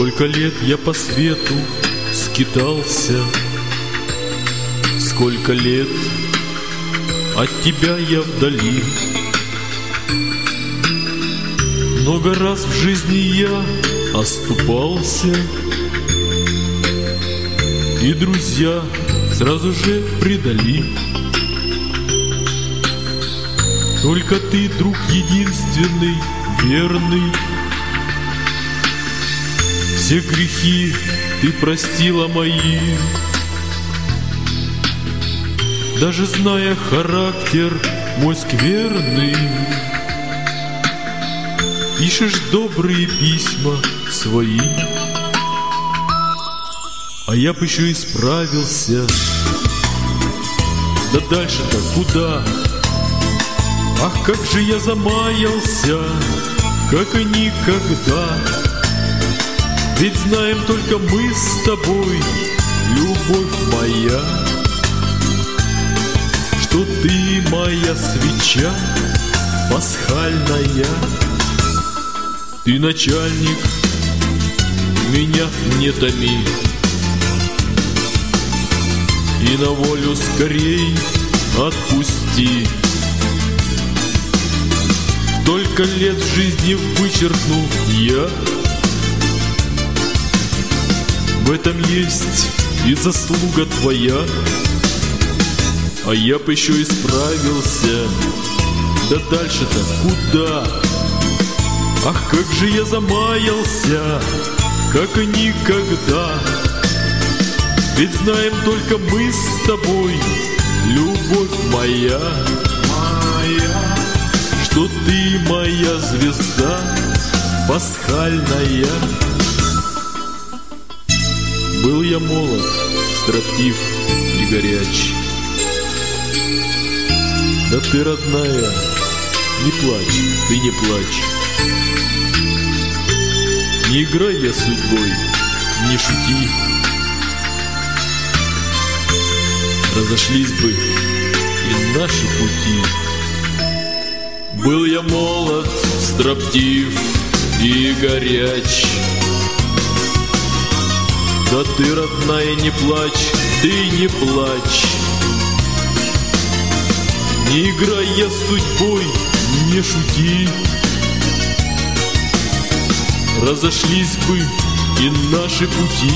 Сколько лет я по свету скитался, сколько лет от тебя я вдали. Много раз в жизни я оступался, и друзья сразу же предали. Только ты, друг единственный, верный, все грехи ты простила мои. Даже зная характер мой скверный, пишешь добрые письма свои. А я бы еще исправился. Да дальше-то куда? Ах, как же я замаялся, как и никогда. Ведь знаем только мы с тобой, любовь моя, что ты моя свеча пасхальная. Ты начальник, меня не томи, и на волю скорей отпусти. Столько лет в жизни вычеркнул я, в этом есть и заслуга твоя. А я б еще исправился. Да дальше-то куда? Ах, как же я замаялся, как и никогда. Ведь знаем только мы с тобой, любовь моя, что ты моя звезда пасхальная. Был я молод, строптив и горяч. Да ты, родная, не плачь, ты не плачь. Не играй я судьбой, не шути. Разошлись бы и наши пути. Был я молод, строптив и горяч. Да ты, родная, не плачь, ты не плачь. Не играй я судьбой, не шути. Разошлись бы и наши пути.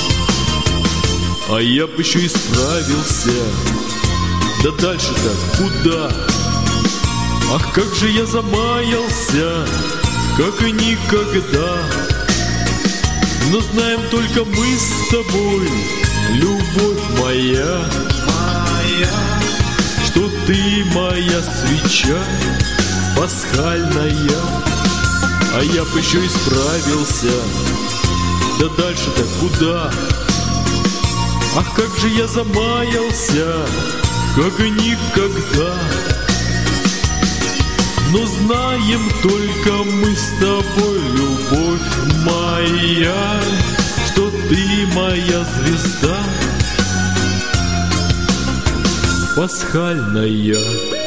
А я б еще исправился. Да дальше-то куда? Ах, как же я замаялся, как и никогда. Но знаем только мы с тобой, любовь моя, что ты моя свеча пасхальная. А я б еще исправился. Да дальше-то куда? Ах, как же я замаялся, как и никогда. Но знаем только мы с тобой, любовь моя, что ты моя звезда пасхальная.